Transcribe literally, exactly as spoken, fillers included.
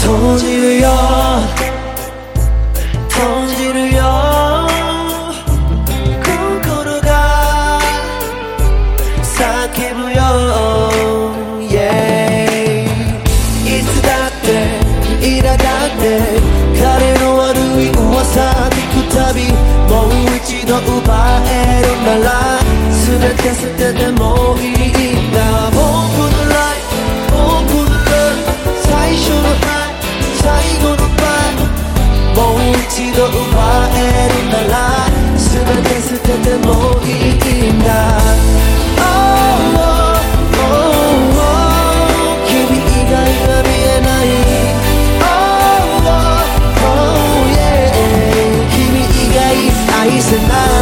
閉じるよ閉じるよ心が叫ぶよ、yeah、 いつだって苛立って彼の悪い噂聞くたびもう一度奪えるなら全て捨ててもいいんだ。僕のライフ僕のライフ最初の愛最後のバイもう一度奪えるなら全て捨ててもいいんだ。 oh, oh, oh, oh 君以外は見えない、 oh, oh, oh, yeah 君以外愛せない